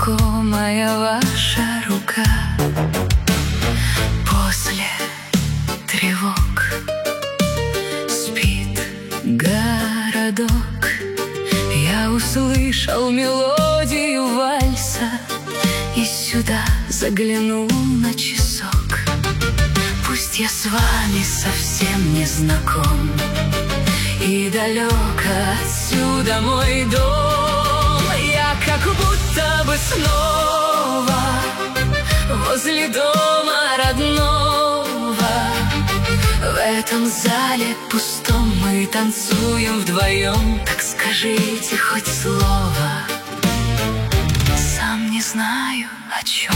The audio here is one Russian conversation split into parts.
знакомая ваша рука. После тревог спит городок. Я услышал мелодию вальса и сюда заглянул на часок. Пусть я с вами совсем не знаком, и далеко отсюда мой дом, я как будто бы снова возле дома родного. В этом зале пустом мы танцуем вдвоем. Так скажите хоть слово, сам не знаю о чем.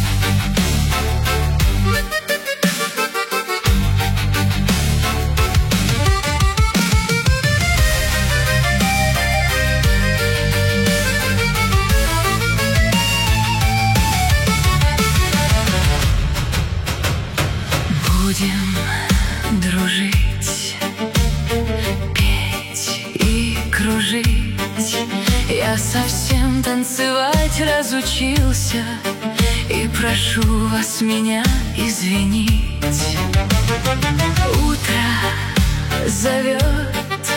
Будем дружить, петь и кружить. Я совсем танцевать разучился, и прошу вас меня извинить. Утро зовет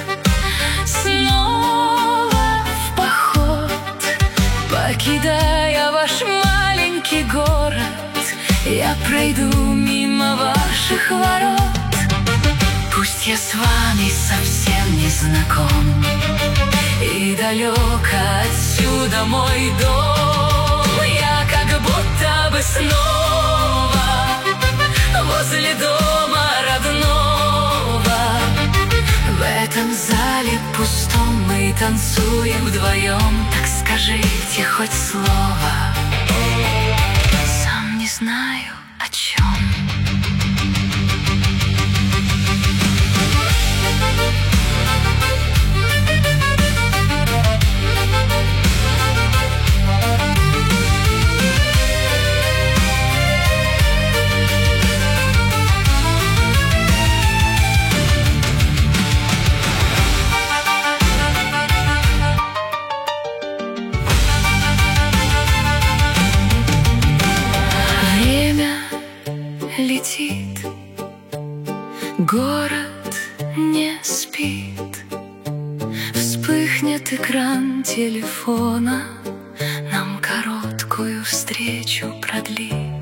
снова в поход, покидая ваш маленький город. Я пройду мимо ваших ворот. Пусть я с вами совсем не знаком, и далеко отсюда мой дом, я как будто бы снова возле дома родного. В этом зале пустом мы танцуем вдвоем. Так скажите хоть слово, сам не знаю о чем. Летит, город не спит. Вспыхнет экран телефона, нам короткую встречу продлит.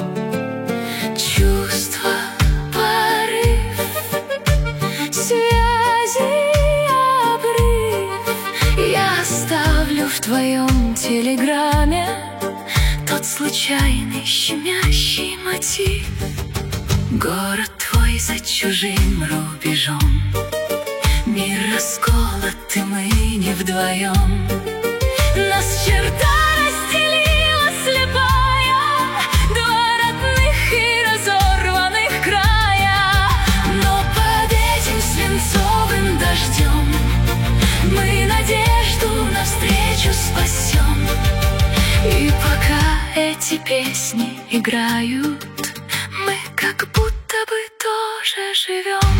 Чувство, порыв, связи, обрыв. Я оставлю в твоем телеграме тот случайный щемящий мотив. Город твой за чужим рубежом, мир расколот, и мы не вдвоем. Нас черта разделила слепая, два родных и разорванных края. Но под этим свинцовым дождем мы надежду навстречу спасем. И пока эти песни играют, мы как будто бы тоже живем.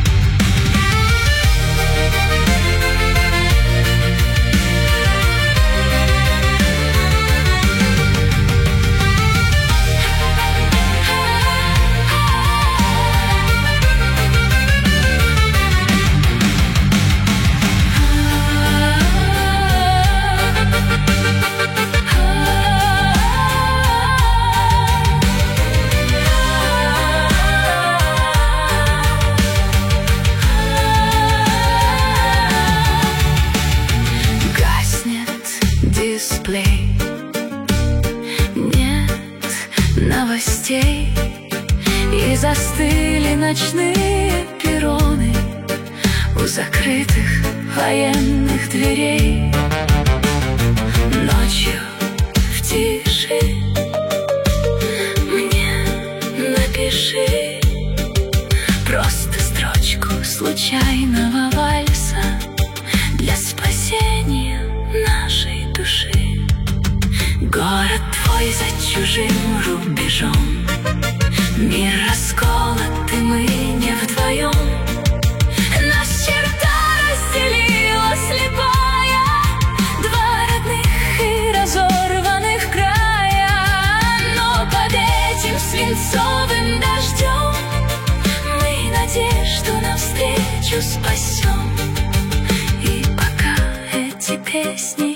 Нет новостей, и застыли ночные перроны у закрытых военных дверей. Ночью в тиши мне напиши просто строчку случайного вальса для спасения нашей души. Город твой за чужим рубежом, мир расколот, и мы не вдвоем. Нас черта разделила слепая, два родных и разорванных дождем мы надежду навстречу спасем. И пока эти песни